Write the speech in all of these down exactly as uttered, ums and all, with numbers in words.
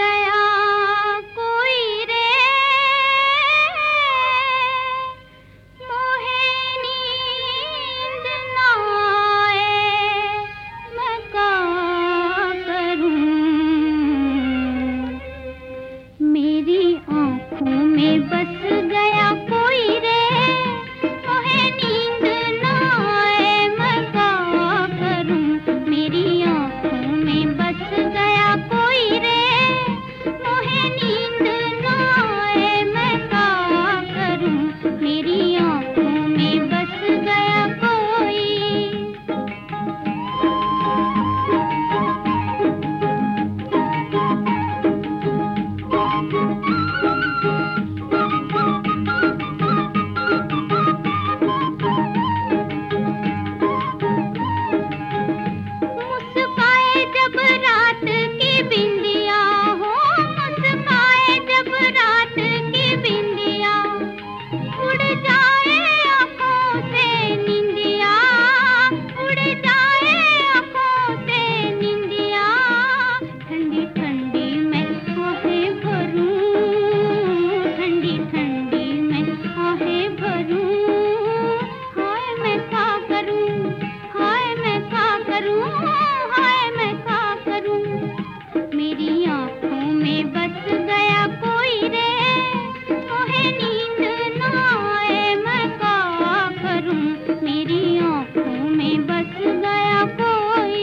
गया कोई रे, मोहे नींद ना आए, मैं क्या करूं। मेरी आँखों में बस गया कोई रे, मोहे नींद ना आए, मैं क्या करूं। मेरी आँखों में बस गया कोई रे, मोहे नींद ना आए, मैं क्या करूं। मेरी आँखों में बस गया कोई। मुस्काए जब रात की बिंदिया हो, मुस्काए जब रात की बिंदिया, उड़ जाए आँखों से निंदिया, उड़ जाए आँखों से निंदिया। ठंडी ठंडी मैं आहें भरूं, ठंडी ठंडी मैं आहें भरूं। हाय मैं क्या करूं, हाय मैं क्या करूं, हाय मैं क्या करूं। मेरी आँखों में बस गया कोई रे, मोहे नींद ना आए, मैं क्या करूं। मेरी आँखों में बस गया कोई।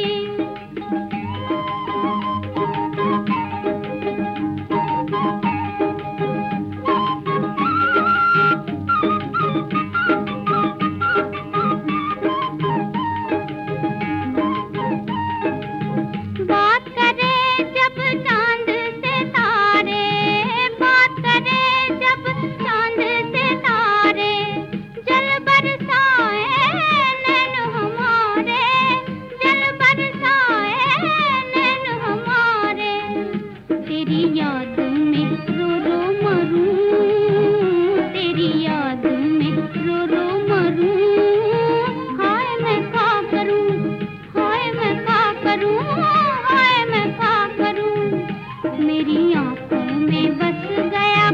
बात करे जब चांद से तारे, बात करे जब चांद से तारे, जल बरसाए नैन हमारे, जल बरसाए नैन हमारे। तेरी याद में रो रो मरूं, तेरी याद में रो रो मरूं। हाय मैं क्या करूं, हाय मैं क्या करूं, हाय मैं क्या करूं। मेरी आँखों में बस गया